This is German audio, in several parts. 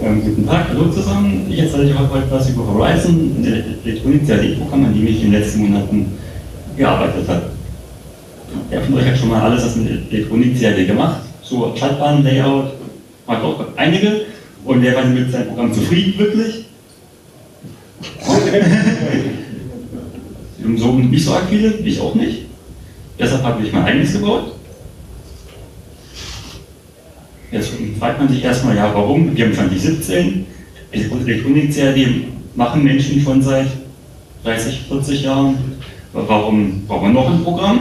Guten Tag, hallo zusammen. Ich erzähle euch heute was über Horizon, ein Elektronik-CAD-Programm, an dem ich in den letzten Monaten gearbeitet habe. Wer von euch hat schon mal alles was mit Elektronik-CAD gemacht? So Schaltbahn, Layout, hat auch einige. Und wer war mit seinem Programm zufrieden, wirklich? So nicht so arg viele, ich auch nicht. Deshalb habe ich mein eigenes gebaut. Jetzt fragt man sich erstmal, ja, warum? Wir haben 2017, Elektronik-CAD machen Menschen schon seit 30, 40 Jahren. Warum brauchen wir noch ein Programm?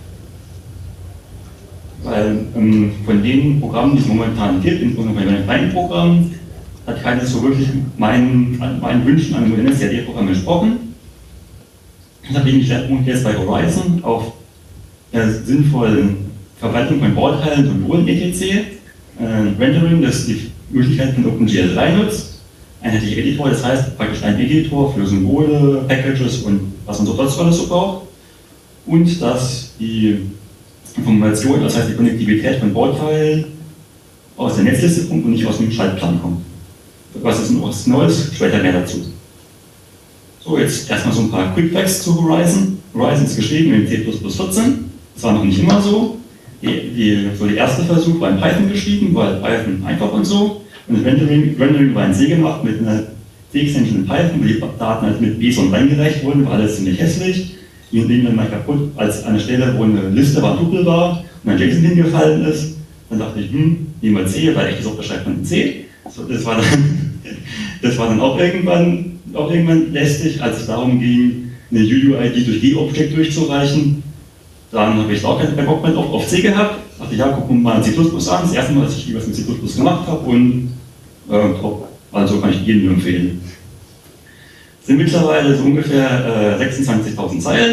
Weil von den Programmen, die es momentan gibt, insbesondere bei den kleinen Programmen, hat keines so wirklich meinen Wünschen an ein modernes CAD-Programm entsprochen. Deshalb lege ich Schwerpunkt jetzt bei Horizon auf der sinnvollen Verwaltung von Bauteilen, Symbolen etc. Rendering, das die Möglichkeit von OpenGL 3 nutzt. Einheitlicher Editor, das heißt praktisch ein Editor für Symbole, Packages und was man so sonst alles so braucht. Und dass die Information, das heißt die Konnektivität von Bauteilen aus der Netzliste kommt und nicht aus dem Schaltplan kommt. Was ist was Neues? Später mehr dazu. So, jetzt erstmal so ein paar Quickfacts zu Horizon. Horizon ist geschrieben in C++14. Das war noch nicht immer so. Der erste Versuch war in Python geschrieben, weil Python einfach und so. Und das Rendering war in C gemacht mit einer C-Extension in Python, wo die Daten halt mit JSON reingereicht wurden, war alles ziemlich hässlich. Die ging dann mal kaputt, als an der Stelle, wo eine Liste war, Tupel war und ein JSON hingefallen ist. Dann dachte ich, nehmen wir C, weil echtes Software schreibt man in C. So, das war dann auch irgendwann lästig, als es darum ging, eine UUID durch D-Object durchzureichen. Dann habe ich auch keinen Bock mehr auf C gehabt. Dachte, ja, gucken wir mal C++ an. Das erste Mal, dass ich was mit C++ gemacht habe und also kann ich jedem nur empfehlen. Es sind mittlerweile so ungefähr 26.000 Zeilen.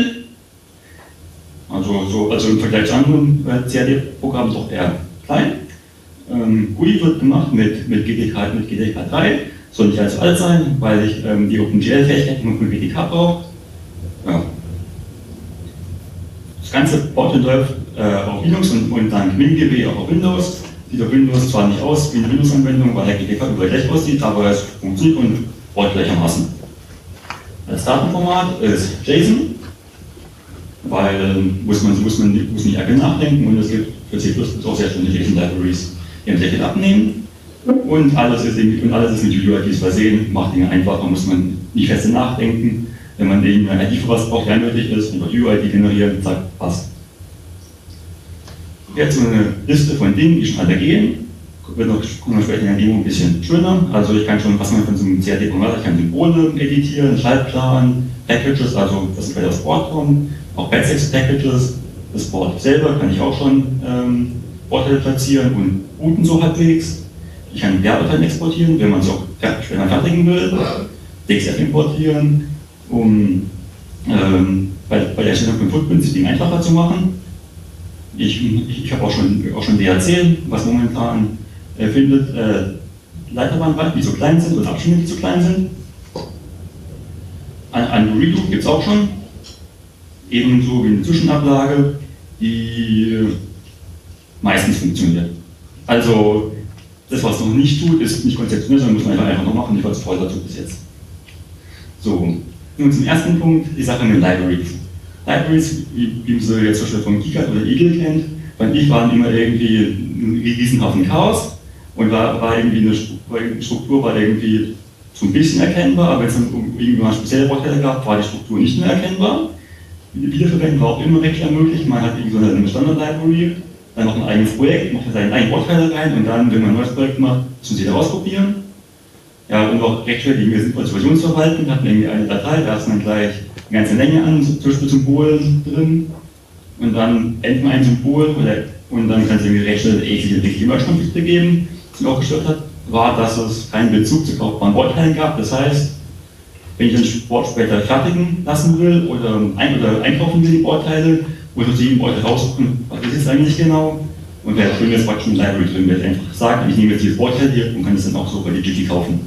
Also im Vergleich zu anderen CAD-Programmen doch eher klein. GUI wird gemacht mit GTK 3. Soll nicht allzu alt sein, weil ich die OpenGL-Fähigkeit von GTK brauche. Ja. Das ganze Bauteil läuft auf Linux und dank MinDB auch auf Windows. Sieht auf Windows zwar nicht aus wie eine Windows-Anwendung, weil der GTK überall gleich aussieht, aber es funktioniert und baut gleichermaßen. Das Datenformat ist JSON, weil muss nicht arg nachdenken und es gibt für C++ auch sehr schöne JSON-Libraries, die sehr viel abnehmen. Und alles ist mit UUIDs versehen, macht Dinge einfacher, muss man nicht fest nachdenken. Wenn man den ID für was braucht, der nötig ist, einfach UUID generieren, zack, passt. Jetzt so eine Liste von Dingen, die schon alle gehen. Kommen wir später in der Demo ein bisschen schöner. Also ich kann schon, was man von so einem CAD-Programm hat, ich kann Symbole editieren, Schaltplan, Packages, also das bei das Board kommt, auch Basics-Packages, das Board selber kann ich auch schon Bordteile platzieren und booten so halbwegs. Ich kann Werbedateien exportieren, wenn man es auch später fertigen will, DXF importieren, um bei der Erstellung von Footprints die Dinge einfacher zu machen. Ich habe auch schon DHC, was momentan findet, Leiterbahnen, die so klein sind oder Abschnitte, die zu klein sind. Ein Redo gibt es auch schon, ebenso wie eine Zwischenablage, die meistens funktioniert. Also das, was es noch nicht tut, ist nicht konzeptionell, sondern muss man einfach noch machen, nicht was voll dazu bis jetzt. So, nun zum ersten Punkt, die Sache mit Libraries. Libraries, wie sie jetzt zum Beispiel von KiCad oder Eagle kennt, weil ich waren immer irgendwie ein Riesenhaufen Chaos und die Struktur war irgendwie so ein bisschen erkennbar, aber wenn es dann irgendwie mal spezielle Bauteile gab, war die Struktur nicht mehr erkennbar. Die Wiederverwendung war auch immer recht ermöglicht, man hat irgendwie so eine Standard-Library, dann noch ein eigenes Projekt, macht seinen eigenen Bauteile rein und dann, wenn man ein neues Projekt macht, muss man sie da rauskopieren. Ja, und auch recht schnell die sinnvolle Version zu verwalten, hat man irgendwie eine Datei, da ist dann gleich eine ganze Länge an, zum Beispiel Symbolen drin und dann endet man ein Symbol und dann kann es irgendwie recht schnell eklige Image-Konflikte geben. Was mich auch gestört hat, war, dass es keinen Bezug zu kaufbaren Bauteilen gab. Das heißt, wenn ich den Sport später fertigen lassen will oder einkaufen will, die Bauteile, muss ich jedem Bauteil raussuchen, was ist es eigentlich genau. Und der drin ist praktisch eine Library drin, der einfach sagt, ich nehme jetzt dieses Bauteil hier und kann es dann auch so bei Digity kaufen.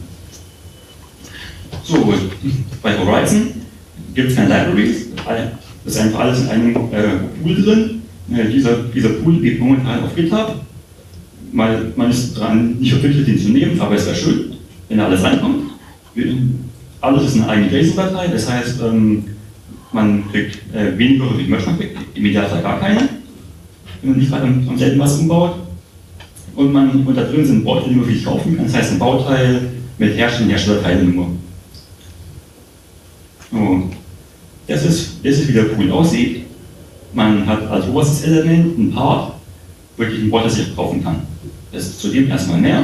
So, bei Horizon gibt es keine Libraries, das ist einfach alles in einem Pool drin. Dieser Pool geht momentan auf GitHub. Man ist dran nicht verpflichtet, den zu nehmen, aber es wäre schön. wenn da alles reinkommt. Alles ist eine eigene JSON-Datei, das heißt, man kriegt weniger häufig Merge, man kriegt im Idealfall gar keine, wenn man nicht gerade am selben was umbaut. Und da drin sind Bauteile, die man wirklich kaufen kann, das heißt ein Bauteil mit Herstellerteilnummer. So. Das ist, wie der Pool aussieht. Man hat als oberstes Element ein Part, wirklich ein Bauteil, das ich kaufen kann. Das ist zudem erstmal mehr.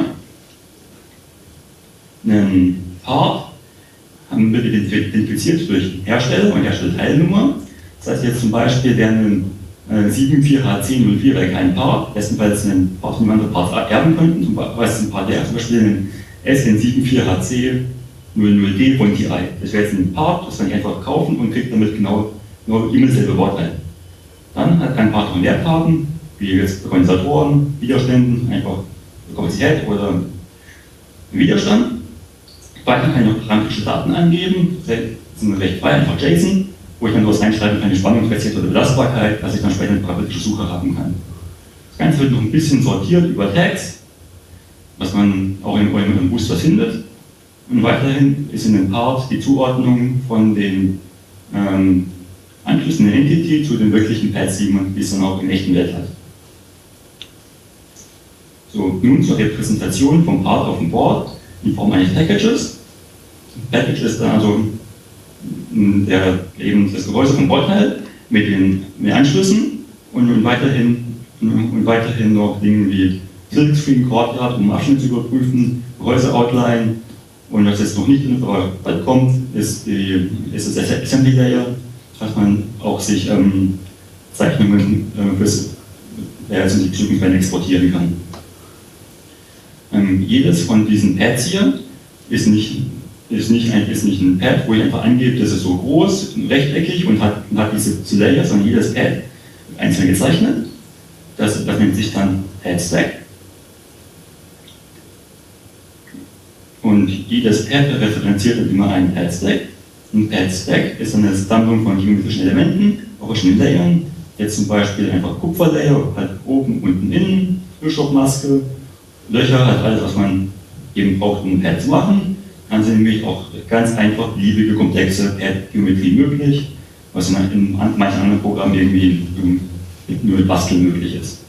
Ein Part haben wir identifiziert durch Hersteller und Herstellerteilnummer. Das heißt jetzt zum Beispiel wäre ein 74H1004 wäre kein Part, bestenfalls ein Part, den andere Parts erben könnten, zum Beispiel ein SN74HC00D von TI. Das wäre jetzt ein Part, das kann ich einfach kaufen und kriegt damit genau immer dasselbe Bauteil. Dann hat ein Part noch Wertkarten, wie jetzt bei Kondensatoren, Widerständen, einfach Kapazität oder Widerstand. Weiter kann ich noch parametrische Daten angeben, das sind recht frei, einfach JSON, wo ich dann daraus reinschreiben kann, die Spannungsfestheit oder Belastbarkeit, dass ich dann später eine parametrische Suche haben kann. Das Ganze wird noch ein bisschen sortiert über Tags, was man auch in eurem Booster findet. Und weiterhin ist in dem Part die Zuordnung von den Anschlüssen der Entity zu den wirklichen Pads, die man bis dann auch in echten Welt hat. So, nun zur Repräsentation vom Part auf dem Board in Form eines Packages. Package ist dann also eben das Gehäuse vom Bauteil mit den Anschlüssen und weiterhin noch Dinge wie Silkscreen, Chordgrad, um Abschnitt zu überprüfen, Gehäuse-Outline und was jetzt noch nicht drin ist, aber bald kommt, ist das Assembly Layer, dass man auch sich Zeichnungen fürs die Bestückungsfeld exportieren kann. Jedes von diesen Pads hier ist nicht ein Pad, wo ich einfach angebe, das ist so groß, rechteckig und hat diese Layer, sondern jedes Pad wird einzeln gezeichnet. Das nennt sich dann Pad Stack. Und jedes Pad referenziert dann immer einen Pad Stack. Ein Pad Stack ist eine Sammlung von geometrischen Elementen, auch verschiedenen Layern. Jetzt zum Beispiel einfach Kupferlayer, halt oben, unten, innen, Bischof-Maske, Löcher, halt alles, was man eben braucht, um ein Pad zu machen. Dann sind nämlich auch ganz einfach beliebige, komplexe Pad-Geometrie möglich, was in manchen anderen Programmen irgendwie nur mit Basteln möglich ist.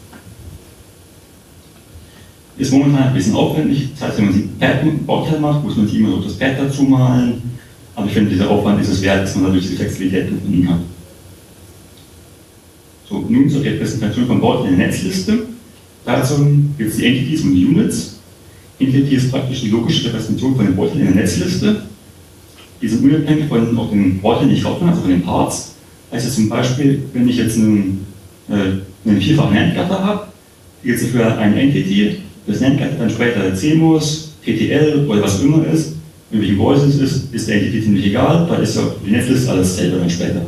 Ist momentan ein bisschen aufwendig, das heißt, wenn man sich ein Pad-Bauteil macht, muss man sich immer so das Pad dazu malen, aber ich finde, dieser Aufwand ist es wert, dass man dadurch diese Flexibilität gefunden hat. So, nun zur Repräsentation von Bauteilen in der Netzliste. Dazu gibt es die Entities und die Units. Entity ist praktisch die logische Repräsentation von den Bauteilen in der Netzliste. Die sind unabhängig von auch den Bauteilen, die ich kaufe, also von den Parts. Also zum Beispiel, wenn ich jetzt einen vierfachen NAND-Gatter habe, gibt es für eine Entity, das NAND-Gatter dann später CMOS, TTL oder was auch immer ist, in welchem Gehäuse es ist der Entity ziemlich egal, weil ist ja die Netzliste alles selber dann später.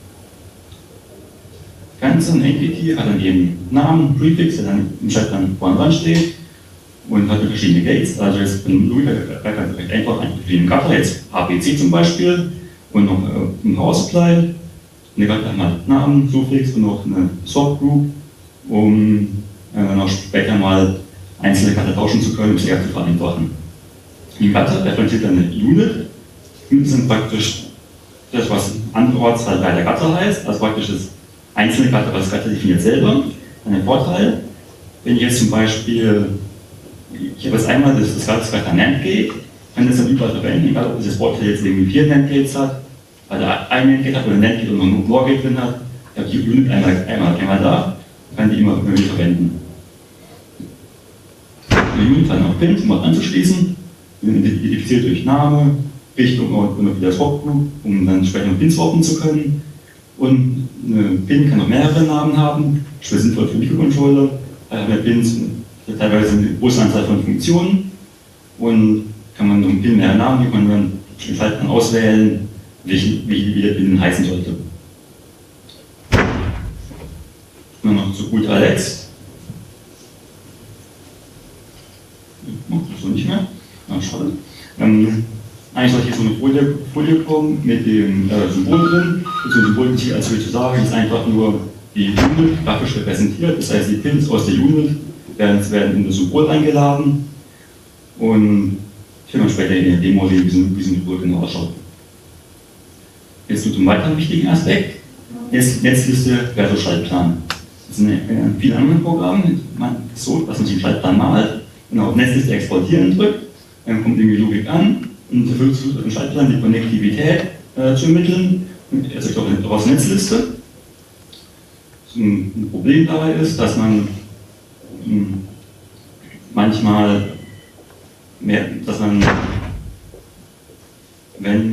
Ganze Entity hat dann eben Namen, Prefix, der dann im Chat dann vorne dran steht und hat verschiedene Gates. Also jetzt in Logik recht einfach für den Gatter, jetzt ABC zum Beispiel und noch ein Power Supply. Und der Gatter hat mal Namen, Suffix und noch eine Subgroup, um noch später mal einzelne Gatter tauschen zu können, um es eher zu vereinfachen. Im Gatter referenziert dann eine Unit. Units sind praktisch das, was anderorts halt bei der Gatter heißt, also praktisch das einzelne Gatter, was das Gatter definiert selber. Ein Vorteil, wenn ich jetzt zum Beispiel, ich habe jetzt einmal das Gatter NAND Gate, kann das dann überall verwenden, egal ob dieses Bauteil jetzt irgendwie 4 NAND Gates hat, weil der ein NAND Gate hat oder ein NAND Gate oder noch ein Floor Gate drin hat, ich habe die Unit einmal da, kann die immer wieder verwenden. Die Unit hat noch Pins, um anzuschließen, die sind identifiziert durch Name, Richtung und wieder Swap-Group, um dann später noch Pins swappen zu können. Und eine Pin kann noch mehrere Namen haben, das ist sinnvoll für Mikrocontroller. Bei Pins teilweise eine große Anzahl von Funktionen und kann man so ein Pin mehrere Namen, die kann man dann auswählen, wie der Pin heißen sollte. Nur noch zu guter Letzt. So nicht mehr. Ah, schade. Eigentlich sollte hier so eine Folie kommen mit dem Symbol drin. Das Symbol nicht als viel zu sagen, ist einfach nur die Unit grafisch repräsentiert. Das heißt, die Pins aus der Unit werden in das Symbol eingeladen und Ich will mal später in der Demo sehen, wie so ein Tool genau ausschaut. Jetzt zum weiteren wichtigen Aspekt. Netzliste versus Schaltplan. Das ist in vielen anderen Programmen so, dass man sich einen Schaltplan malt und auf Netzliste exportieren drückt. Dann kommt irgendwie Logik an und versucht im Schaltplan die Konnektivität zu ermitteln. Also auch aus Netzliste. Ein Problem dabei ist, dass man manchmal, wenn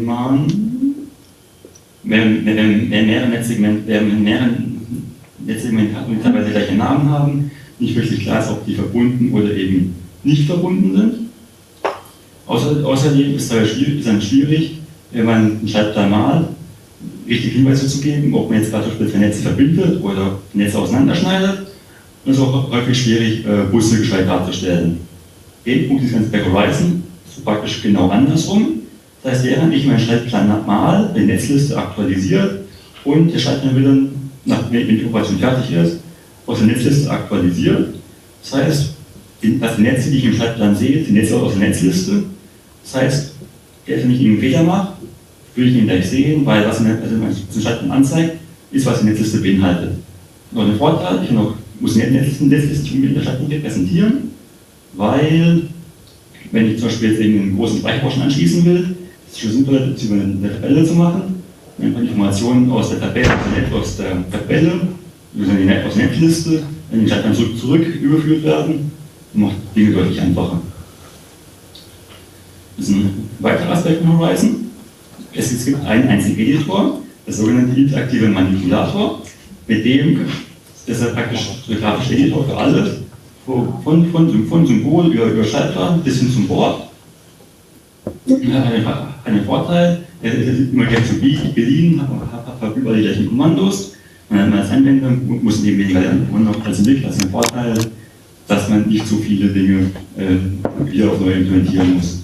mehrere Netzsegmente teilweise gleiche Namen haben, nicht wirklich klar ist, ob die verbunden oder eben nicht verbunden sind. Außerdem ist es dann schwierig, wenn man einen Schaltplan malt, richtig Hinweise zu geben, ob man jetzt gerade speziell Netze verbindet oder Netze auseinanderschneidet. Und es ist auch häufig schwierig, Busse gescheit darzustellen. Punkt ist ganz bei Horizon, so praktisch genau andersrum. Das heißt, während ich meinen Schaltplan mal, die Netzliste aktualisiert und der Schaltplan wird dann, wenn die Operation fertig ist, aus der Netzliste aktualisiert. Das heißt, dass die Netze, die ich im Schaltplan sehe, die Netze aus der Netzliste. Das heißt, wenn ich einen Fehler mache, würde ich ihn gleich sehen, weil was mein Schaltplan anzeigt, ist, was die Netzliste beinhaltet. Noch ein Vorteil, ich muss die Netzliste mit der Schaltplan präsentieren, weil, wenn ich zum Beispiel jetzt einen großen Speicherportion anschließen will, ist es schon sinnvoll, das über eine Tabelle zu machen. Einfach Informationen aus der Tabelle, aus der Netzliste, wenn die Schaltplan zurück überführt werden, macht Dinge deutlich einfacher. Das ist ein weiterer Aspekt von Horizon. Es gibt einen einzigen Editor, der sogenannte interaktive Manipulator, mit dem ist er praktisch der grafische Editor für alles, von Symbol über Schaltplan bis hin zum Board. Er hat einen Vorteil, er ist immer gleich so geliehen, hat überall die gleichen Kommandos. Man als Anwender muss eben weniger lernen und auch als Entwickler ist ein Vorteil, dass man nicht so viele Dinge wieder auf neu implementieren muss.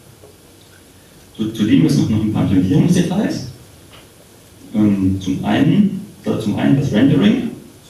Zudem ist noch ein paar Implementierungsdetails. Zum einen das Rendering.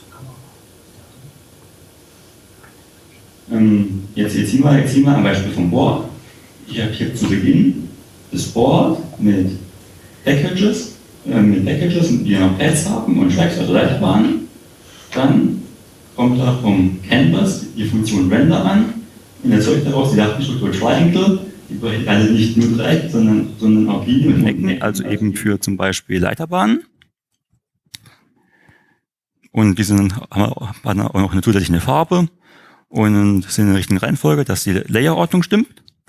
Jetzt ziehen wir ein Beispiel vom Board. Ich habe hier zu Beginn das Board mit Packages, die noch Paths haben und Tracks, also Leiterbahnen. Dann kommt da vom Canvas die Funktion Render an und erzeugt daraus die Datenstruktur Triangle, die also nicht nur Dreieck, sondern auch Linien und Ecken, also eben für zum Beispiel Leiterbahnen. Und diese haben auch noch eine zusätzliche Farbe und sind in der richtigen Reihenfolge, dass die Layerordnung stimmt.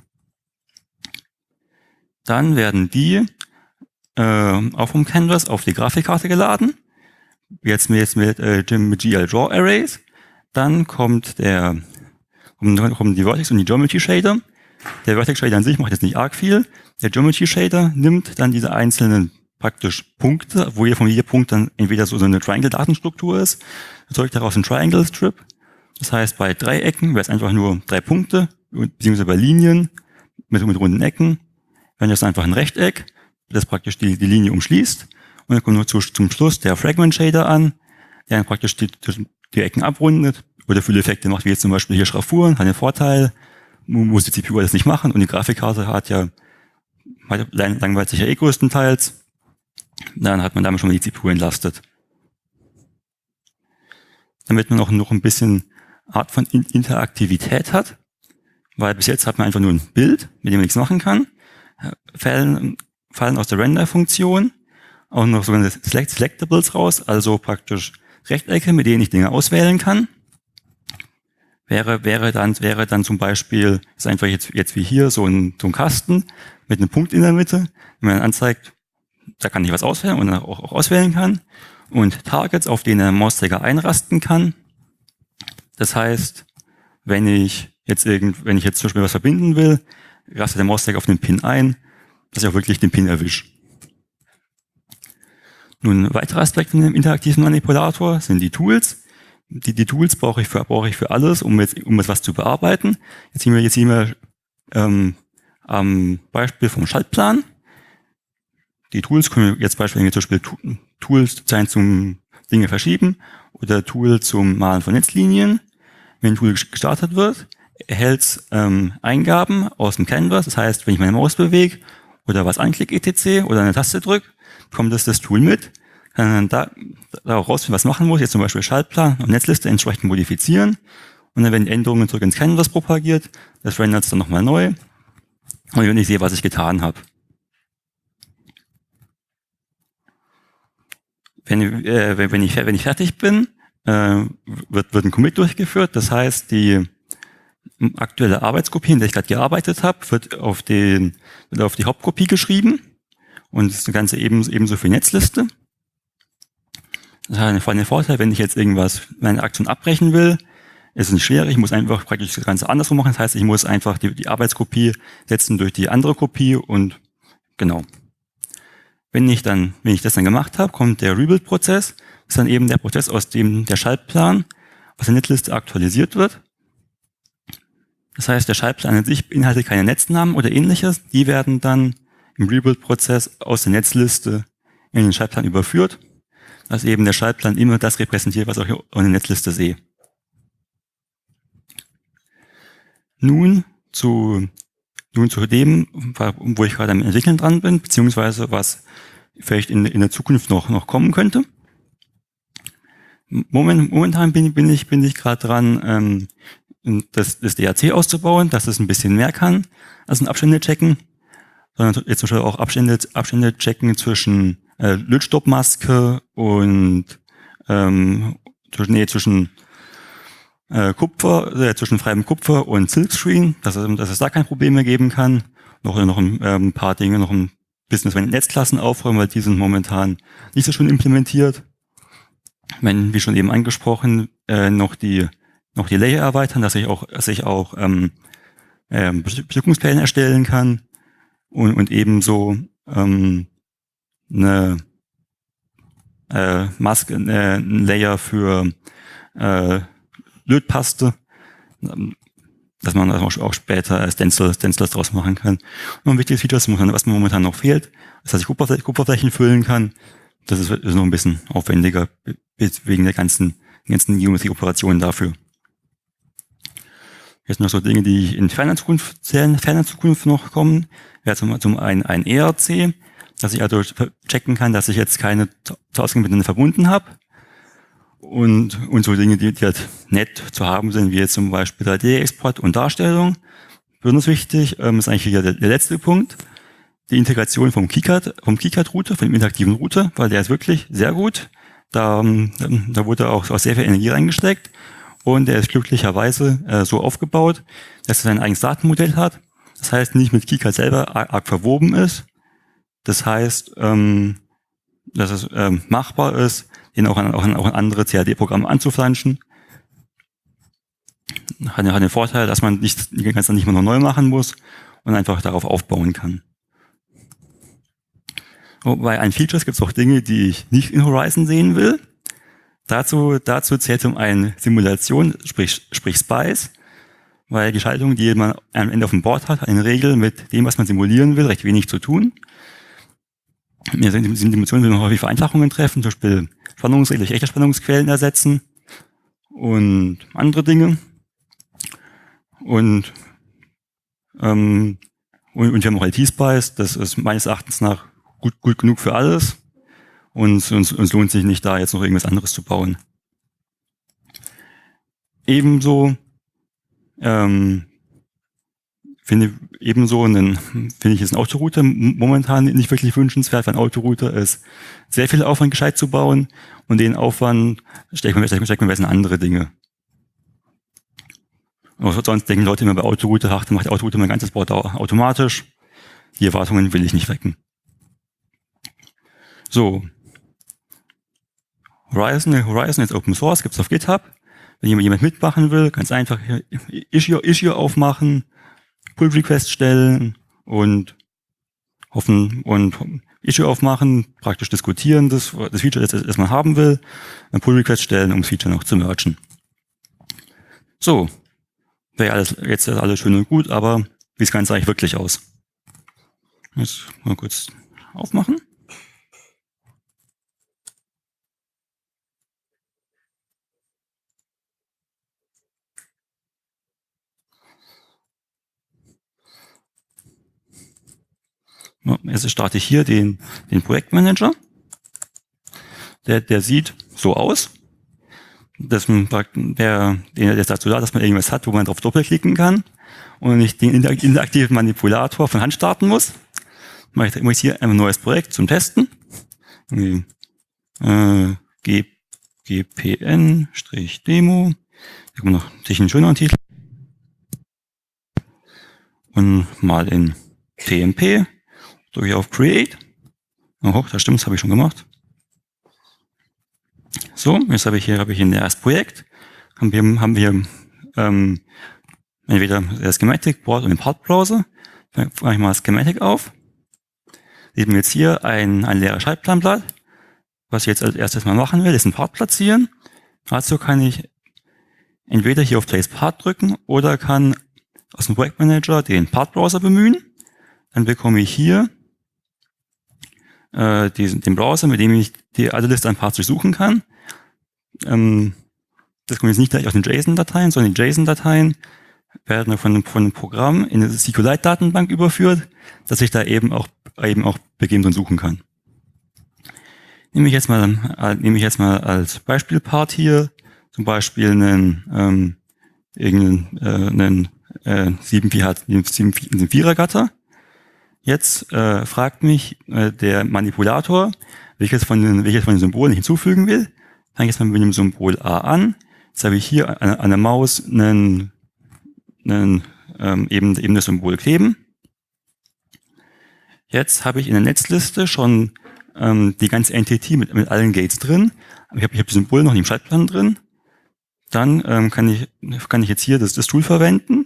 Dann werden die auch vom Canvas auf die Grafikkarte geladen. Jetzt mit GL Draw Arrays. Dann kommen die Vertex und die Geometry Shader. Der Vertex Shader an sich macht jetzt nicht arg viel. Der Geometry Shader nimmt dann diese einzelnen praktisch Punkte, wo von jedem Punkt dann entweder so eine Triangle-Datenstruktur ist, erzeugt daraus einen Triangle-Strip. Das heißt, bei Dreiecken wäre es einfach nur 3 Punkte, beziehungsweise bei Linien mit runden Ecken. Wenn das einfach ein Rechteck, das praktisch die Linie umschließt. Und dann kommt noch zum Schluss der Fragment Shader an, der dann praktisch die Ecken abrundet oder viele Effekte macht, wie jetzt zum Beispiel hier Schraffuren, hat den Vorteil, muss die CPU das nicht machen und die Grafikkarte langweilt sich ja eh größtenteils. Dann hat man damit schon mal die CPU entlastet. Damit man auch noch ein bisschen Art von Interaktivität hat, weil bis jetzt hat man einfach nur ein Bild, mit dem man nichts machen kann, fallen aus der Render-Funktion auch noch sogenannte Selectables raus, also praktisch Rechtecke, mit denen ich Dinge auswählen kann. Wäre dann zum Beispiel, ist einfach jetzt wie hier so ein Kasten mit einem Punkt in der Mitte, wenn man anzeigt, da kann ich was auswählen und dann auch auswählen kann. Und Targets, auf denen der Mauszeiger einrasten kann. Das heißt, wenn ich jetzt zum Beispiel was verbinden will, rastet der Mauszeiger auf den Pin ein, dass ich auch wirklich den Pin erwische. Nun, ein weiterer Aspekt von dem interaktiven Manipulator sind die Tools. Die Tools brauche ich für alles, um jetzt was zu bearbeiten. Jetzt sehen wir am Beispiel vom Schaltplan. Die Tools können jetzt beispielsweise zum Beispiel Tools sein zum Dinge verschieben oder Tool zum Malen von Netzlinien. Wenn ein Tool gestartet wird, erhält Eingaben aus dem Canvas. Das heißt, wenn ich meine Maus bewege oder was anklicke etc. oder eine Taste drücke, kommt das Tool mit, kann dann da auch rausfinden, was machen muss. Jetzt zum Beispiel Schaltplan und Netzliste entsprechend modifizieren. Und dann werden die Änderungen zurück ins Canvas propagiert. Das rendert es dann nochmal neu. Und ich sehe, was ich getan habe. Wenn ich fertig bin, wird ein Commit durchgeführt. Das heißt, die aktuelle Arbeitskopie, in der ich gerade gearbeitet habe, wird auf die Hauptkopie geschrieben. Und das Ganze ebenso für die Netzliste. Das hat einen Vorteil, wenn ich jetzt meine Aktion abbrechen will, ist es nicht schwer. Ich muss einfach praktisch das Ganze andersrum machen. Das heißt, ich muss einfach die Arbeitskopie setzen durch die andere Kopie und genau. Wenn ich das dann gemacht habe, kommt der Rebuild-Prozess. Das ist dann eben der Prozess, aus dem der Schaltplan aus der Netzliste aktualisiert wird. Das heißt, der Schaltplan an sich beinhaltet keine Netznamen oder ähnliches. Die werden dann im Rebuild-Prozess aus der Netzliste in den Schaltplan überführt, dass eben der Schaltplan immer das repräsentiert, was ich auch in der Netzliste sehe. Nun zu dem, wo ich gerade am Entwickeln dran bin, beziehungsweise was vielleicht in der Zukunft noch kommen könnte. Momentan bin ich gerade dran, das DAC auszubauen, dass es ein bisschen mehr kann als ein Abstände checken, sondern jetzt zum Beispiel auch Abstände checken zwischen Lötstoppmaske und zwischen zwischen freiem Kupfer und Silkscreen, dass es da kein Problem mehr geben kann. Noch ein paar Dinge, noch ein bisschen Netzklassen aufräumen, weil die sind momentan nicht so schön implementiert. Wie schon eben angesprochen, noch die Layer erweitern, dass ich auch Bestückungspläne erstellen kann und ebenso eine Maske, ein Layer für Lötpaste, dass man auch später Stencils draus machen kann. Und ein wichtiges Feature, was mir momentan noch fehlt, ist, dass ich Kupferflächen füllen kann. Das ist noch ein bisschen aufwendiger wegen der ganzen Geometrie-Operationen dafür. Jetzt noch so Dinge, die in ferner Zukunft noch kommen. Ja, zum einen ein ERC, dass ich also checken kann, dass ich jetzt keine Ausgänge miteinander verbunden habe. Und so Dinge, die halt nett zu haben sind, wie jetzt zum Beispiel 3D-Export und Darstellung. Besonders wichtig ist eigentlich hier der letzte Punkt. Die Integration vom KiCad-Router, von dem interaktiven Router, weil der ist wirklich sehr gut. Da wurde auch sehr viel Energie reingesteckt. Und der ist glücklicherweise so aufgebaut, dass er sein eigenes Datenmodell hat. Das heißt, nicht mit KiCad selber arg verwoben ist. Das heißt, dass es machbar ist, den auch an andere CAD-Programme anzuflanschen. Hat den Vorteil, dass man die ganze nicht mehr noch neu machen muss und einfach darauf aufbauen kann. Bei ein Features gibt es auch Dinge, die ich nicht in Horizon sehen will. Dazu zählt zum einen Simulation, sprich Spice, weil die Schaltung, die man am Ende auf dem Board hat in der Regel mit dem, was man simulieren will, recht wenig zu tun. In der Simulation will man häufig Vereinfachungen treffen, zum Beispiel Spannungsregler durch echte Spannungsquellen ersetzen und andere Dinge. Und wir haben auch LT-Spice, das ist meines Erachtens nach gut genug für alles. Und uns lohnt sich nicht, da jetzt noch irgendwas anderes zu bauen. Ebenso finde ich jetzt ein Autorouter momentan nicht wirklich wünschenswert, weil ein Autorouter ist sehr viel Aufwand gescheit zu bauen und den Aufwand steckt man besser in andere Dinge. Und sonst denken Leute immer bei Autorouter, ach, dann macht der Autorouter mein ganzes Board automatisch. Die Erwartungen will ich nicht wecken. So. Horizon ist Open Source, gibt's auf GitHub. Wenn jemand mitmachen will, ganz einfach Issue aufmachen, Pull Request stellen und Issue aufmachen, praktisch diskutieren, das Feature, das man haben will, ein Pull Request stellen, um das Feature noch zu mergen. So. Wäre jetzt alles schön und gut, aber wie sieht das Ganze eigentlich wirklich aus? Jetzt mal kurz aufmachen. Also starte ich hier den Projektmanager. Der sieht so aus. Der ist dazu da, dass man irgendwas hat, wo man drauf doppelklicken kann und nicht den interaktiven Manipulator von Hand starten muss. Mache ich hier ein neues Projekt zum Testen. GPN-Demo. Da kommt noch einen schöneren Titel. Und mal in TMP. Drücke ich auf Create. Oh, das stimmt, das habe ich schon gemacht. So, jetzt habe ich hier ein erstes Projekt. Haben wir entweder das Schematic Board und den Part Browser. Dann mache ich mal das Schematic auf. Sehen wir jetzt hier ein leeres Schaltplanblatt. Was ich jetzt als erstes mal machen will, ist einen Part platzieren. Dazu kann ich entweder hier auf Place Part drücken oder kann aus dem Projektmanager den Part Browser bemühen. Dann bekomme ich hier den Browser, mit dem ich alle Liste an Parts durchsuchen kann. Das kommt jetzt nicht gleich aus den JSON-Dateien, sondern die JSON-Dateien werden von einem Programm in eine SQLite-Datenbank überführt, dass ich da eben auch beginnen und suchen kann. Nehme ich jetzt mal als Beispielpart hier zum Beispiel einen 7-4er Gatter. Jetzt fragt mich der Manipulator, welches von den Symbolen ich hinzufügen will. Fange ich jetzt mal mit dem Symbol A an. Jetzt habe ich hier an der Maus eben das Symbol kleben. Jetzt habe ich in der Netzliste schon die ganze Entity mit allen Gates drin. Ich habe die Symbole noch nicht im Schaltplan drin. Dann kann ich jetzt hier das Tool verwenden.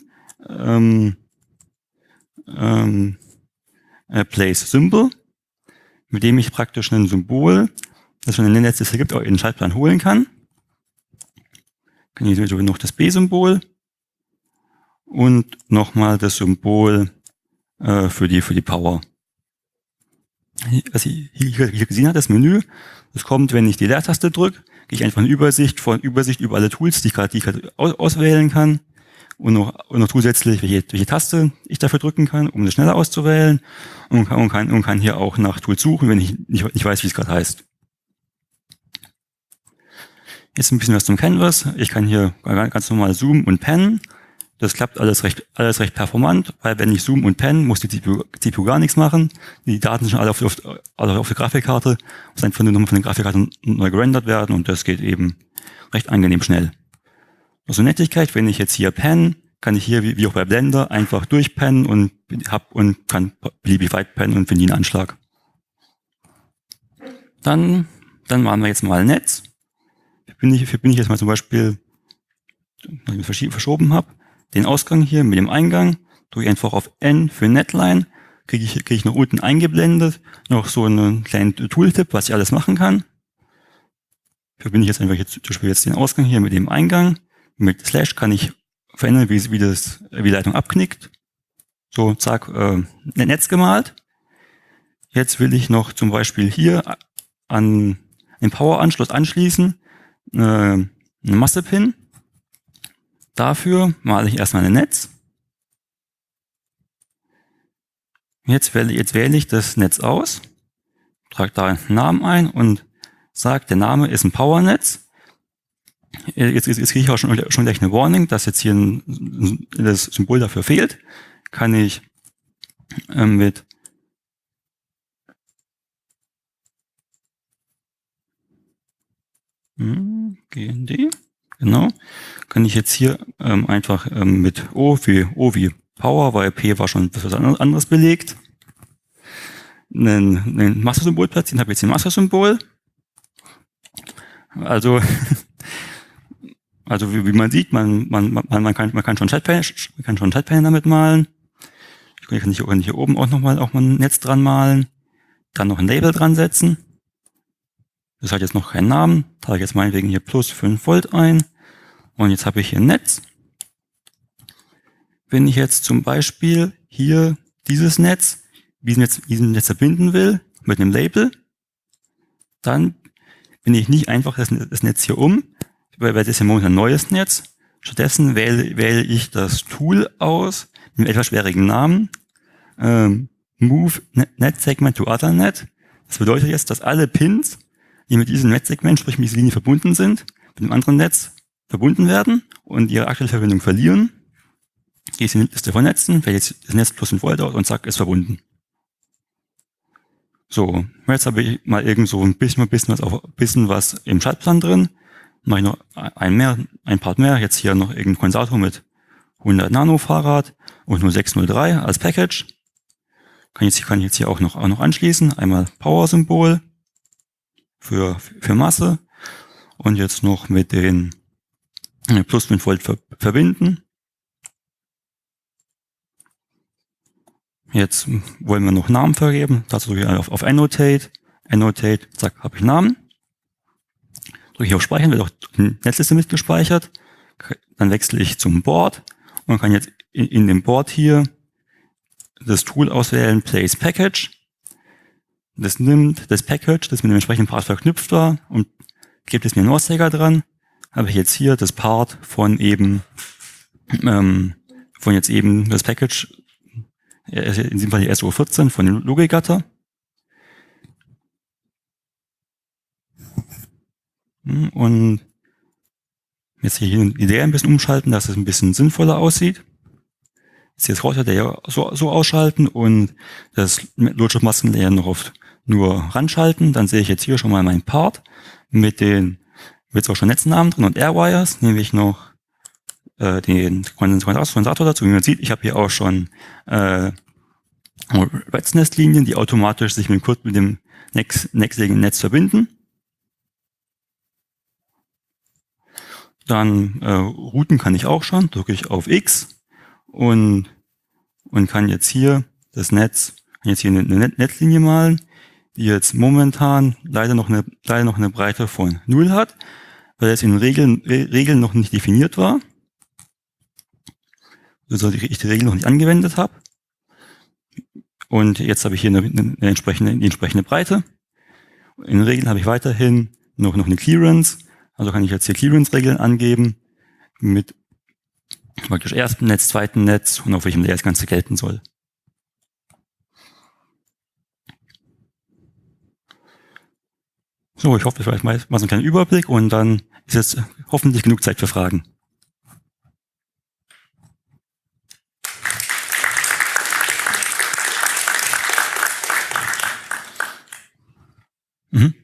Place Symbol, mit dem ich praktisch ein Symbol, das schon in der Netzliste gibt, auch in den Schaltplan holen kann. Kann ich sowieso noch das B-Symbol und nochmal das Symbol für die Power. Was ich hier gesehen habe, das Menü, das kommt, wenn ich die Leertaste drücke, gehe ich einfach eine Übersicht über alle Tools, die ich gerade auswählen kann und noch zusätzlich, welche Taste ich dafür drücken kann, um das schneller auszuwählen und kann hier auch nach Tools suchen, wenn ich nicht weiß, wie es gerade heißt. Jetzt ein bisschen was zum Canvas. Ich kann hier ganz normal zoomen und pennen. Das klappt alles recht performant, weil wenn ich zoome und penne, muss die CPU gar nichts machen. Die Daten sind schon alle auf der Grafikkarte, muss einfach nur noch von der Grafikkarte neu gerendert werden und das geht eben recht angenehm schnell. Also Nettigkeit, wenn ich jetzt hier penne, kann ich hier wie auch bei Blender einfach durchpennen und kann beliebig weit pennen und finde einen Anschlag. Dann machen wir jetzt mal ein Netz. Bin ich jetzt mal zum Beispiel, wenn ich verschoben habe, den Ausgang hier mit dem Eingang, drücke ich einfach auf N für Netline, kriege ich noch unten eingeblendet, noch so einen kleinen Tooltip, was ich alles machen kann. Verbinde ich jetzt einfach zum Beispiel den Ausgang hier mit dem Eingang. Mit Slash kann ich verändern, wie die Leitung abknickt. So, zack, Netz gemalt. Jetzt will ich noch zum Beispiel hier an den Power-Anschluss anschließen, eine Masse-Pin. Dafür male ich erstmal ein Netz. Jetzt wähle ich das Netz aus, trage da einen Namen ein und sage, der Name ist ein Powernetz. Jetzt kriege ich auch schon gleich eine Warning, dass jetzt hier das Symbol dafür fehlt. Kann ich mit GND, genau, kann ich jetzt hier einfach mit O wie Power, weil P war schon was anderes belegt, ein Master-Symbol platzieren, habe jetzt ein Master-Symbol. Also wie man sieht, man kann schon Chatpanel damit malen. Ich kann hier oben auch mal ein Netz dran malen, dann noch ein Label dran setzen. Das hat jetzt noch keinen Namen. Trage ich jetzt meinetwegen hier plus 5 Volt ein. Und jetzt habe ich hier ein Netz. Wenn ich jetzt zum Beispiel hier dieses Netz, diesen Netz verbinden will, mit einem Label, dann bin ich nicht einfach das Netz hier um, weil das ist ja momentan ein neues Netz. Stattdessen wähle ich das Tool aus, mit einem etwas schwierigen Namen, Move Net Segment to Other Net. Das bedeutet jetzt, dass alle Pins, die mit diesem Netzsegment, sprich mit dieser Linie verbunden sind, mit dem anderen Netz verbunden werden und ihre aktuelle Verbindung verlieren. Gehe ich in die Liste von Netzen, wähle jetzt das Netz plus ein Volt aus und zack, ist verbunden. So, jetzt habe ich mal irgend so ein bisschen was im Schaltplan drin. Mache ich noch ein Part mehr. Jetzt hier noch irgendein Kondensator mit 100 Nano Fahrrad und nur 603 als Package. Kann ich jetzt hier auch noch anschließen. Einmal Power-Symbol für Masse und jetzt noch mit den plus 5 Volt verbinden. Jetzt wollen wir noch Namen vergeben. Dazu drücke ich auf Annotate. Annotate, zack, habe ich Namen. Drücke ich auf Speichern, wird auch die Netzliste mitgespeichert. Dann wechsle ich zum Board und kann jetzt in dem Board hier das Tool auswählen, Place Package. Das nimmt das Package, das mit dem entsprechenden Part verknüpft war und gibt es mir einen Auszeiger dran. Habe ich jetzt hier das Part von jetzt eben das Package, in diesem Fall die SO14 von dem Logikgatter. Und jetzt hier die Idee ein bisschen umschalten, dass es ein bisschen sinnvoller aussieht. Jetzt hier das Router-Layer so ausschalten und das Logik-Masken-Layer noch nur ranschalten. Dann sehe ich jetzt hier schon mal meinen Part mit auch schon Netznamen drin und Airwires. Nehme ich noch den Kondensator dazu. Wie man sieht, ich habe hier auch schon Reds-Nest-Linien, die automatisch sich mit dem nächstliegenden Netz verbinden. Dann routen kann ich auch schon, drücke ich auf X und kann jetzt hier eine Netzlinie malen, die jetzt momentan leider noch eine Breite von 0 hat, weil es in Regeln noch nicht definiert war. Also ich die Regel noch nicht angewendet habe. Und jetzt habe ich hier die entsprechende Breite. In Regeln habe ich weiterhin noch eine Clearance. Also kann ich jetzt hier Clearance-Regeln angeben mit praktisch ersten Netz, zweiten Netz und auf welchem Layer das Ganze gelten soll. So, ich hoffe, das war mal so ein kleiner Überblick und dann ist jetzt hoffentlich genug Zeit für Fragen. Mhm.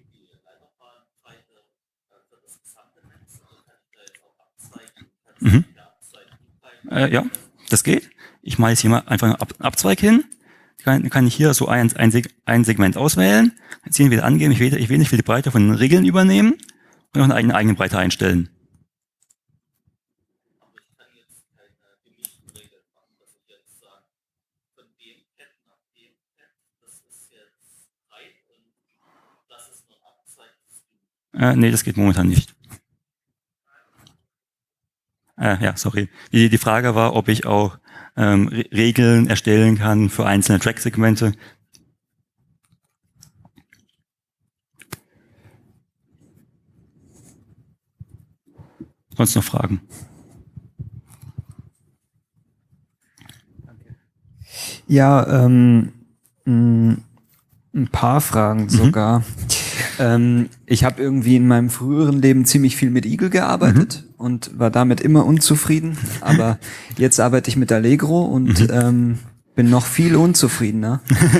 Mhm. Ja, das geht. Ich mache jetzt hier mal einfach einen Abzweig hin. Kann ich hier so ein Segment auswählen, jetzt hier wieder angeben, ich will nicht die Breite von den Regeln übernehmen und noch eine eigene Breite einstellen. Nee, das geht momentan nicht. Ja, sorry. Die Frage war, ob ich auch Regeln erstellen kann für einzelne Track-Segmente. Sonst noch Fragen? Ja, ein paar Fragen sogar. Ich habe irgendwie in meinem früheren Leben ziemlich viel mit Eagle gearbeitet und war damit immer unzufrieden. Aber jetzt arbeite ich mit Allegro und bin noch viel unzufriedener.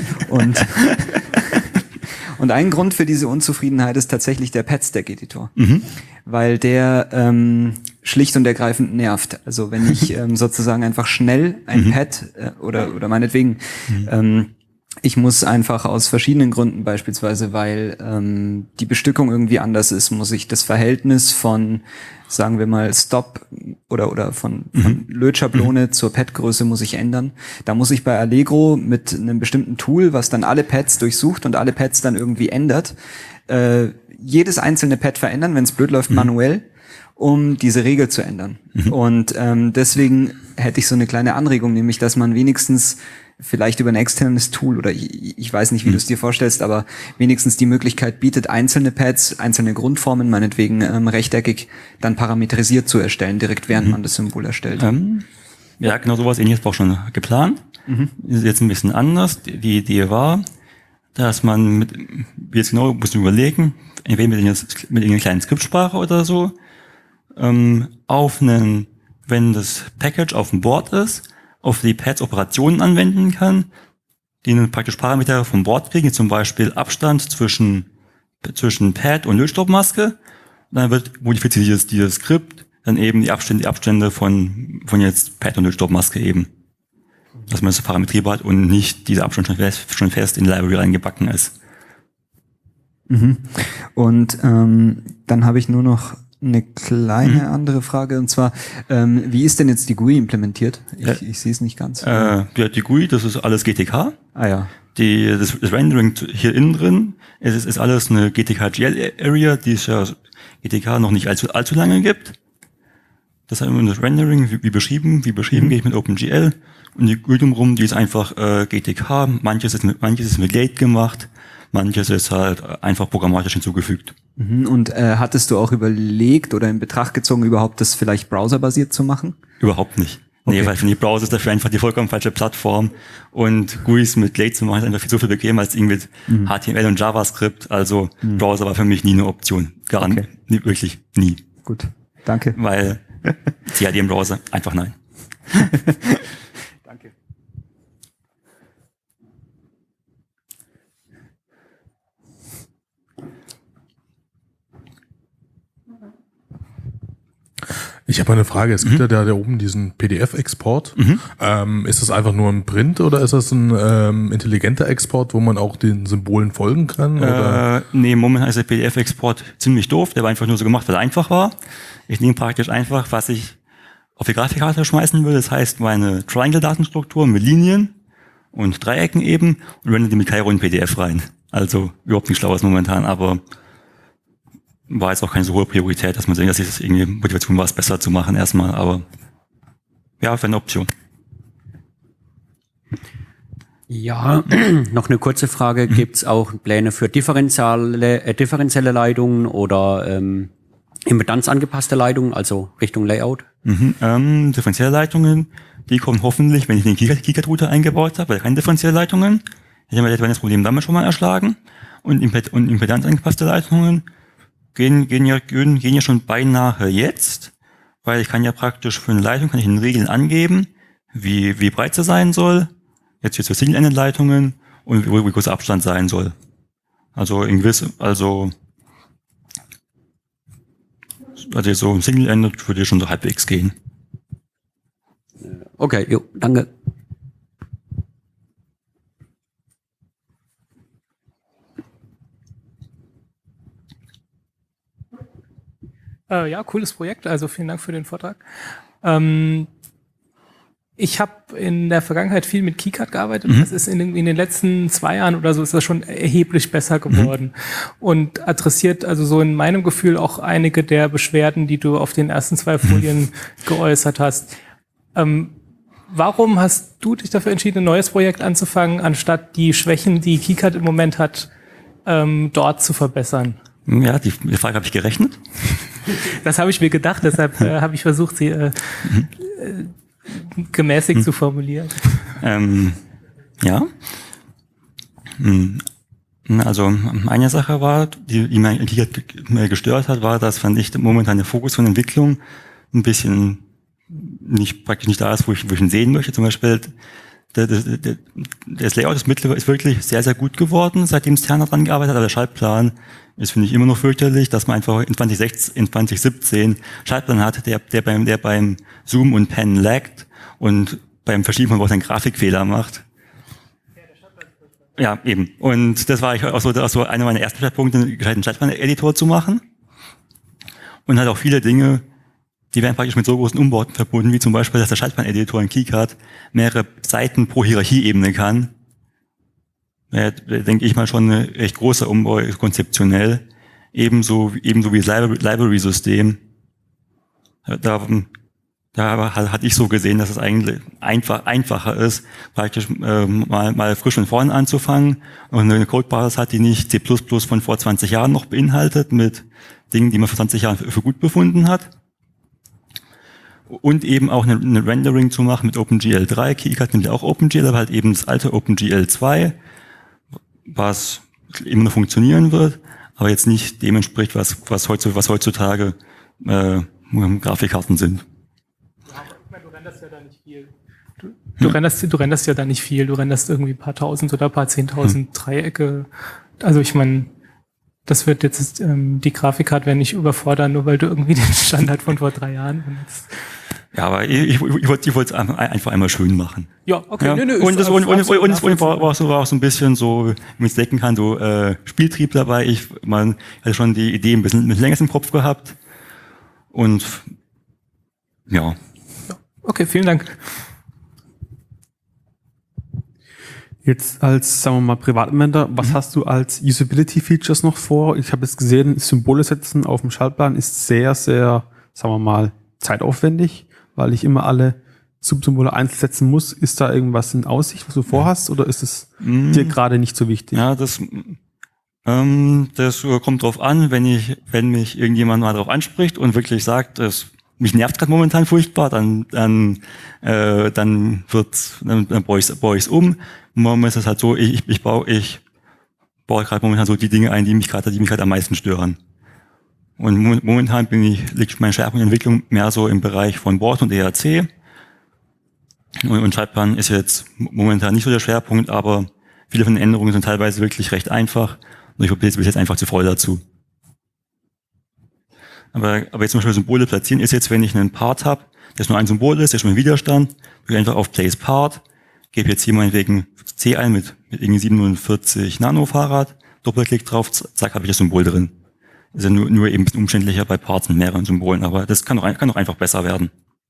Und ein Grund für diese Unzufriedenheit ist tatsächlich der Pad-Stack-Editor. Weil der schlicht und ergreifend nervt. Also wenn ich sozusagen einfach schnell ein Pad oder meinetwegen ich muss einfach aus verschiedenen Gründen, beispielsweise weil die Bestückung irgendwie anders ist, muss ich das Verhältnis von, sagen wir mal, Stop oder von Lötschablone zur Pad-Größe muss ich ändern. Da muss ich bei Allegro mit einem bestimmten Tool, was dann alle Pads durchsucht und alle Pads dann irgendwie ändert, jedes einzelne Pad verändern, wenn es blöd läuft, manuell, um diese Regel zu ändern. Und deswegen hätte ich so eine kleine Anregung, nämlich, dass man wenigstens vielleicht über ein externes Tool oder ich weiß nicht, wie du es dir vorstellst, aber wenigstens die Möglichkeit bietet, einzelne Pads, einzelne Grundformen, meinetwegen rechteckig, dann parametrisiert zu erstellen, direkt während man das Symbol erstellt. Ja, genau sowas Ähnliches war auch schon geplant. Ist jetzt ein bisschen anders. Die Idee war, dass man jetzt genau muss man überlegen, entweder mit einer kleinen Skriptsprache oder so, wenn das Package auf dem Board ist, auf die Pads Operationen anwenden kann, die dann praktisch Parameter vom Board kriegen, zum Beispiel Abstand zwischen Pad und Lötstopfmaske. Und dann wird modifiziert dieses Skript dann eben die Abstände von jetzt Pad und Lötstopfmaske eben. Dass man das parametrierbar hat und nicht dieser Abstand schon fest in die Library reingebacken ist. Und dann habe ich nur noch eine kleine andere Frage, und zwar, wie ist denn jetzt die GUI implementiert? Ich sehe es nicht ganz. Die GUI, das ist alles GTK. Ah ja. Das Rendering hier innen drin, ist alles eine GTK-GL-Area, die es ja GTK noch nicht allzu lange gibt. Das heißt, das Rendering, wie beschrieben, gehe ich mit OpenGL, und die GUI drumherum, die ist einfach GTK, manches ist mit Gate gemacht, manches ist halt einfach programmatisch hinzugefügt. Und hattest du auch überlegt oder in Betracht gezogen, überhaupt das vielleicht browserbasiert zu machen? Überhaupt nicht. Okay. Nee, weil für die Browser ist dafür einfach die vollkommen falsche Plattform, und GUIs mit Glade zu machen ist einfach so viel bequemer als irgendwie mit HTML und JavaScript. Also Browser war für mich nie eine Option. Nie, wirklich nie. Gut, danke. Weil CAD im Browser, einfach nein. Danke. Ich habe eine Frage. Es gibt ja da oben diesen PDF-Export. Ist das einfach nur ein Print oder ist das ein intelligenter Export, wo man auch den Symbolen folgen kann? Oder? Nee, momentan ist der PDF-Export ziemlich doof. Der war einfach nur so gemacht, weil er einfach war. Ich nehme praktisch einfach, was ich auf die Grafikkarte schmeißen will. Das heißt, meine Triangle-Datenstruktur mit Linien und Dreiecken eben, und renne die mit Cairo in PDF rein. Also überhaupt nicht schlau ist momentan, aber war jetzt auch keine so hohe Priorität, dass man denkt, dass das irgendwie Motivation war, es besser zu machen erstmal, aber ja, wäre eine Option. Ja, noch eine kurze Frage. Gibt's auch Pläne für differenzielle Leitungen oder impedanzangepasste Leitungen, also Richtung Layout? Differenzielle Leitungen, die kommen hoffentlich, wenn ich den KiCad-Router eingebaut habe, weil keine differenzielle Leitungen. Ich habe das Problem damit schon mal erschlagen. Und impedanzangepasste Leitungen gehen ja schon beinahe jetzt, weil ich kann ja praktisch für eine Leitung kann ich in Regeln angeben, wie breit sie sein soll, jetzt für Single-Ended-Leitungen, und wie groß der Abstand sein soll. Also so Single-Ended würde schon so halbwegs gehen. Okay, jo, danke. Ja, cooles Projekt, also vielen Dank für den Vortrag. Ich habe in der Vergangenheit viel mit KiCad gearbeitet. Das ist in den letzten 2 Jahren oder so ist das schon erheblich besser geworden und adressiert also so in meinem Gefühl auch einige der Beschwerden, die du auf den ersten 2 Folien geäußert hast. Warum hast du dich dafür entschieden, ein neues Projekt anzufangen, anstatt die Schwächen, die KiCad im Moment hat, dort zu verbessern? Ja, die Frage habe ich gerechnet. Das habe ich mir gedacht, deshalb habe ich versucht, sie gemäßigt zu formulieren. Ja. Also eine Sache war, die mir gestört hat, war, dass fand ich momentan der Fokus von Entwicklung ein bisschen praktisch nicht da ist, wo ich ihn sehen möchte. Zum Beispiel das Layout ist wirklich sehr, sehr gut geworden, seitdem Sterner dran gearbeitet hat, aber der Schaltplan ist, finde ich, immer noch fürchterlich, dass man einfach in 2017 Schaltplan hat, der beim Zoom und Pen laggt und beim Verschieben von Wort einen Grafikfehler macht. Ja, eben. Und das war auch so einer meiner ersten Schwerpunkte, einen gescheiten Schaltplan-Editor zu machen. Und hat auch viele Dinge, die werden praktisch mit so großen Umbauten verbunden, wie zum Beispiel, dass der Schaltplan-Editor in KiCad mehrere Seiten pro Hierarchieebene kann. Ja, denke ich mal schon eine echt große Umbau konzeptionell. Ebenso wie das Library-System. Da hatte ich so gesehen, dass es eigentlich einfacher ist, praktisch mal frisch von vorne anzufangen und eine Codebasis hat, die nicht C++ von vor 20 Jahren noch beinhaltet, mit Dingen, die man vor 20 Jahren für gut befunden hat. und eben auch eine Rendering zu machen mit OpenGL 3. KiCad nimmt ja auch OpenGL, aber halt eben das alte OpenGL 2, was immer noch funktionieren wird, aber jetzt nicht dem entspricht, was heutzutage Grafikkarten sind. Du renderst ja da nicht viel. Du renderst ja da nicht viel. Du renderst irgendwie ein paar tausend oder ein paar 10.000 Dreiecke. Also ich meine, das wird jetzt die Grafikkarte werden nicht überfordern, nur weil du irgendwie den Standard von vor 3 Jahren benutzt. Ja, aber ich wollte es einfach einmal schön machen. Ja, okay. Ja. Nö, Und es war auch so ein bisschen so, wenn man es denken kann, so Spieltrieb dabei. Man hatte schon die Idee ein bisschen länger im Kopf gehabt. Und ja. Okay, vielen Dank. Jetzt als, sagen wir mal, Privatanwender, was hast du als Usability-Features noch vor? Ich habe jetzt gesehen, Symbole setzen auf dem Schaltplan ist sehr, sehr, sagen wir mal, zeitaufwendig, weil ich immer alle Subsymbole einzeln setzen muss. Ist da irgendwas in Aussicht, was du vorhast, oder ist es dir gerade nicht so wichtig? Ja, das kommt drauf an, wenn mich irgendjemand mal drauf anspricht und wirklich sagt, mich nervt gerade momentan furchtbar, dann baue ich's um. Momentan ist es halt so, ich baue gerade momentan so die Dinge ein, die mich gerade am meisten stören. Und momentan liegt mein Schwerpunkt in Entwicklung mehr so im Bereich von Board und ERC. Und Schaltplan ist jetzt momentan nicht so der Schwerpunkt, aber viele von den Änderungen sind teilweise wirklich recht einfach. Und ich bin jetzt einfach zu voll dazu. Aber jetzt zum Beispiel Symbole platzieren ist jetzt, wenn ich einen Part habe, der nur ein Symbol ist, der ist schon ein Widerstand, gehe einfach auf Place Part, gebe jetzt hier meinetwegen C ein mit irgendwie 47 Nano Fahrrad, Doppelklick drauf, zack, habe ich das Symbol drin. Ist ja nur eben ein bisschen umständlicher bei Parts mit mehreren Symbolen, aber das kann doch einfach besser werden.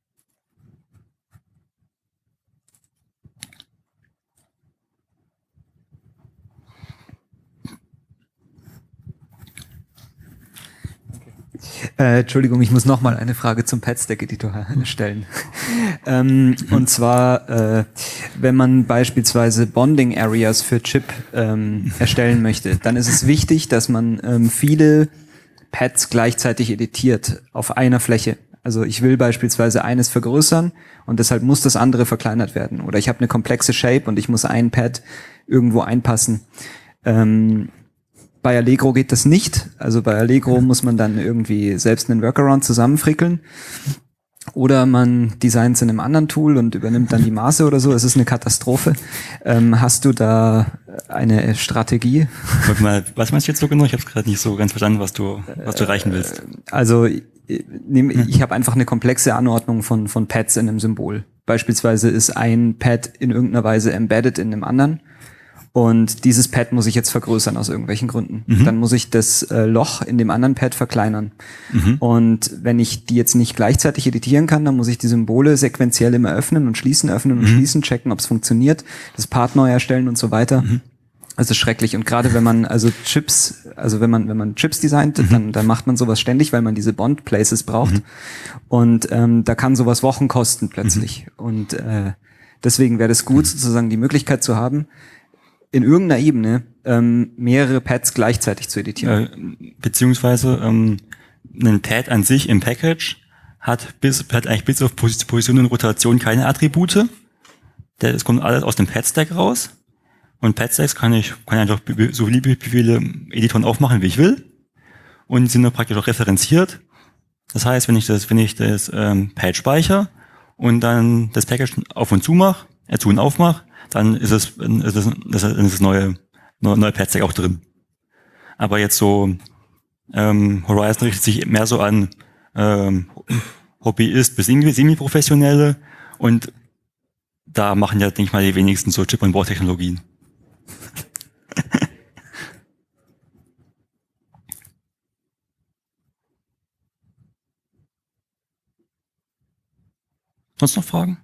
Entschuldigung, ich muss noch mal eine Frage zum Pad-Stack-Editor stellen. Und zwar, wenn man beispielsweise Bonding-Areas für Chip erstellen möchte, dann ist es wichtig, dass man viele Pads gleichzeitig editiert auf einer Fläche. Also ich will beispielsweise eines vergrößern und deshalb muss das andere verkleinert werden. Oder ich habe eine komplexe Shape und ich muss ein Pad irgendwo einpassen. Bei Allegro geht das nicht. Also bei Allegro muss man dann irgendwie selbst einen Workaround zusammenfrickeln. Oder man designt es in einem anderen Tool und übernimmt dann die Maße oder so. Es ist eine Katastrophe. Hast du da eine Strategie? Was meinst du jetzt so genau? Ich habe gerade nicht so ganz verstanden, was du erreichen willst. Also ich habe einfach eine komplexe Anordnung von Pads in einem Symbol. Beispielsweise ist ein Pad in irgendeiner Weise embedded in einem anderen. Und dieses Pad muss ich jetzt vergrößern aus irgendwelchen Gründen. Dann muss ich das Loch in dem anderen Pad verkleinern. Und wenn ich die jetzt nicht gleichzeitig editieren kann, dann muss ich die Symbole sequenziell immer öffnen und schließen, checken, ob es funktioniert, das Part neu erstellen und so weiter. Das ist schrecklich. Und gerade wenn man Chips designt, dann macht man sowas ständig, weil man diese Bond Places braucht. Und da kann sowas Wochen kosten plötzlich. Und deswegen wäre das gut, sozusagen die Möglichkeit zu haben, in irgendeiner Ebene mehrere Pads gleichzeitig zu editieren. Beziehungsweise ein Pad an sich im Package hat eigentlich bis auf Position und Rotation keine Attribute. Das kommt alles aus dem Pad-Stack raus. Und Pad-Stacks kann ich einfach so viele Editoren aufmachen, wie ich will. Und sind dann praktisch auch referenziert. Das heißt, wenn ich das Pad speichere und dann das Package auf und zu mache, zu und aufmache, dann ist das neue Pad-Stack auch drin. Aber jetzt so Horizon richtet sich mehr so an Hobbyist bis Semi-Professionelle und da machen ja, denke ich mal, die wenigsten so Chip-on-Board-Technologien. Sonst noch Fragen?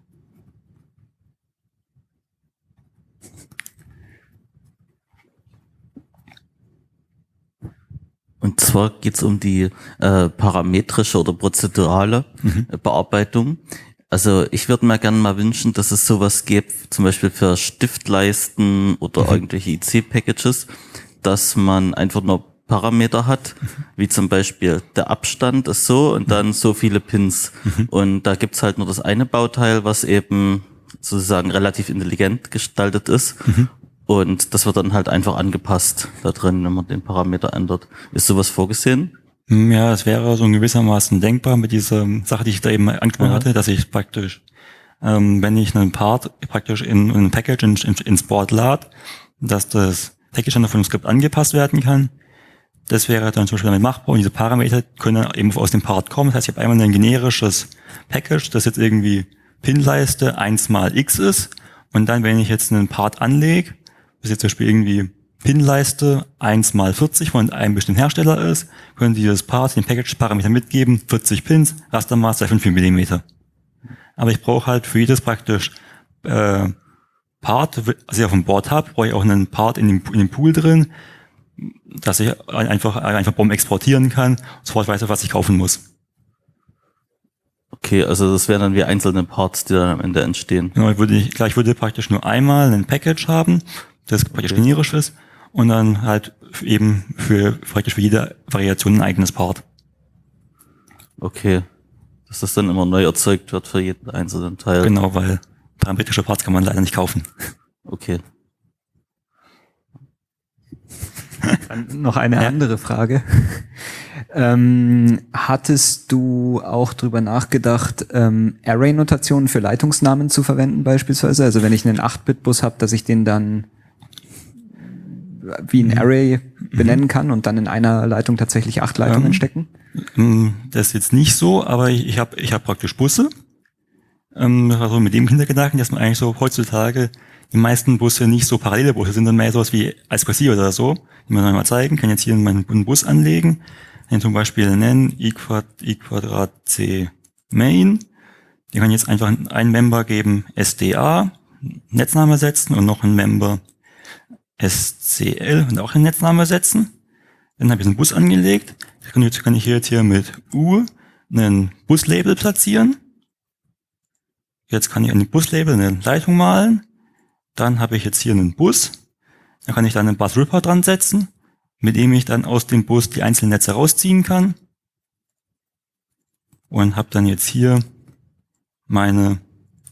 Und zwar geht es um die parametrische oder prozedurale Bearbeitung. Also ich würde mir gerne mal wünschen, dass es sowas gibt, zum Beispiel für Stiftleisten oder irgendwelche IC-Packages, dass man einfach nur Parameter hat, wie zum Beispiel der Abstand ist so und dann so viele Pins. Und da gibt's halt nur das eine Bauteil, was eben sozusagen relativ intelligent gestaltet ist. Und das wird dann halt einfach angepasst da drin, wenn man den Parameter ändert. Ist sowas vorgesehen? Ja, es wäre so in gewissermaßen denkbar mit dieser Sache, die ich da eben angesprochen hatte, dass ich praktisch, wenn ich einen Part praktisch in ein Package ins Board lade, dass das Package dann von dem Skript angepasst werden kann. Das wäre dann zum Beispiel damit machbar und diese Parameter können dann eben aus dem Part kommen. Das heißt, ich habe einmal ein generisches Package, das jetzt irgendwie Pinleiste 1 mal x ist und dann, wenn ich jetzt einen Part anlege, das jetzt zum Beispiel irgendwie Pinleiste 1 mal 40 von einem bestimmten Hersteller ist, können Sie das Part, den Package-Parameter mitgeben, 40 Pins, Rastermaß 2,5 mm. Aber ich brauche halt für jedes praktisch Part, also ich auf dem Board habe, brauche ich auch einen Part in dem Pool drin, dass ich einfach Bomben exportieren kann und sofort weiß, was ich kaufen muss. Okay, also das wären dann wie einzelne Parts, die dann am Ende entstehen. Genau, ich würde praktisch nur einmal ein Package haben, das praktisch generisch ist und dann halt eben praktisch für jede Variation ein eigenes Part. Okay, dass das dann immer neu erzeugt wird für jeden einzelnen Teil. Genau, weil parametrische Parts kann man leider nicht kaufen. Okay. Dann noch eine andere Frage. Hattest du auch drüber nachgedacht, Array-Notationen für Leitungsnamen zu verwenden beispielsweise? Also wenn ich einen 8-Bit-Bus habe, dass ich den dann wie ein Array benennen kann und dann in einer Leitung tatsächlich 8 Leitungen stecken? Das ist jetzt nicht so, aber ich hab praktisch Busse. Also mit dem Hintergedanken, dass man eigentlich so heutzutage die meisten Busse nicht so parallele Busse sind, sondern mehr sowas wie Esquassi oder so, die man mal zeigen kann. Jetzt hier meinen Bus anlegen, den zum Beispiel nennen i² c main. Den kann ich jetzt einfach einen Member geben SDA, Netzname setzen und noch einen Member SCL und auch einen Netzname setzen. Dann habe ich einen Bus angelegt. Jetzt kann ich hier mit U einen Buslabel platzieren. Jetzt kann ich an dem Buslabel eine Leitung malen. Dann habe ich jetzt hier einen Bus. Da kann ich dann einen Bus-Ripper dran setzen, mit dem ich dann aus dem Bus die einzelnen Netze rausziehen kann. Und habe dann jetzt hier meine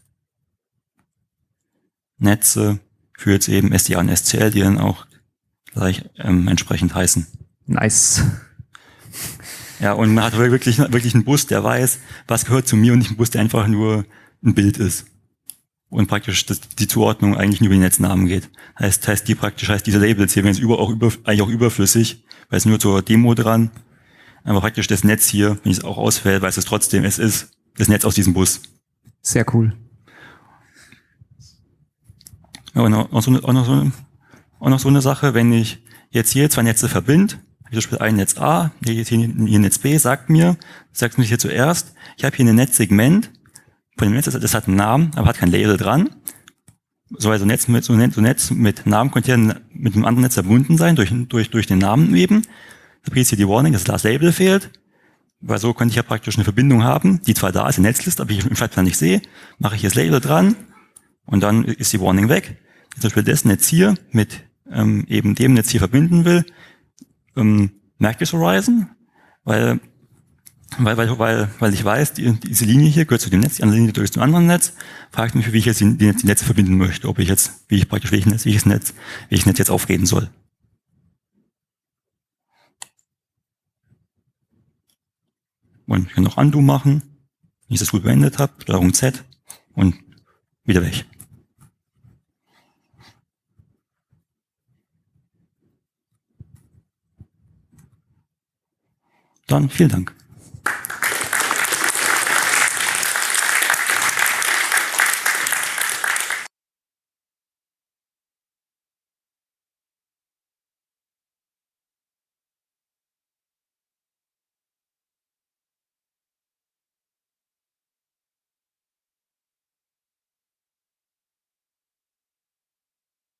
Netze für jetzt eben SDA und SCL, die dann auch gleich entsprechend heißen. Nice. Ja, und man hat wirklich einen Bus, der weiß, was gehört zu mir und nicht ein Bus, der einfach nur ein Bild ist. Und praktisch die Zuordnung eigentlich nur über die Netznamen geht. Heißt diese Labels hier, wenn es eigentlich auch überflüssig, weil es nur zur Demo dran. Aber praktisch das Netz hier, wenn ich es auch auswähle, weiß es trotzdem, es ist das Netz aus diesem Bus. Sehr cool. Ja, und auch noch so eine Sache, wenn ich jetzt hier 2 Netze verbinde, habe ich zum Beispiel ein Netz A, hier Netz B, sagt mir hier zuerst, ich habe hier ein Netzsegment, von dem Netz, das hat einen Namen, aber hat kein Label dran. So ein Netz mit Namen könnte ja mit einem anderen Netz verbunden sein, durch den Namen eben. Da kriege ich hier die Warning, dass das Label fehlt. Weil so könnte ich ja praktisch eine Verbindung haben, die zwar da ist, eine Netzliste, aber ich im Schaltplan nicht sehe. Mache ich hier das Label dran und dann ist die Warning weg. Zum Beispiel das Netz hier mit eben dem Netz hier verbinden will, merkt es Horizon, weil ich weiß, diese Linie hier gehört zu dem Netz, die andere Linie gehört zum anderen Netz, frage ich mich, wie ich jetzt die Netze verbinden möchte, welches Netz jetzt aufgeben soll. Und ich kann noch Undo machen, wenn ich das gut beendet habe, Steuerung Z und wieder weg. Dann vielen Dank.